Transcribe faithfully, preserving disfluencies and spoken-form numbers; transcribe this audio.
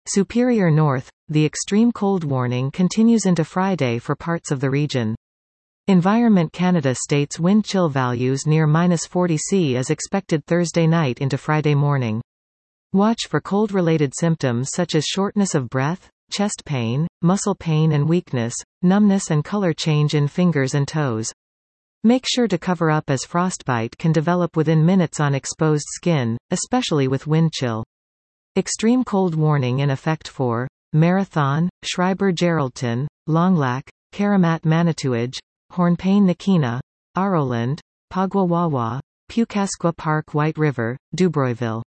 Superior North, the extreme cold warning continues into Friday for parts of the region. Environment Canada states wind chill values near minus forty C is expected Thursday night into Friday morning. Watch for cold-related symptoms such as shortness of breath, chest pain, muscle pain and weakness, numbness and color change in fingers and toes. Make sure to cover up as frostbite can develop within minutes on exposed skin, especially with wind chill. Extreme cold warning in effect for Marathon, Schreiber-Geraldton, Longlac, Karamat Manitouwadge, Hornepayne Nakina, Aroland, Pagwa Wawa, Pukasqua Park White River, Dubroyville.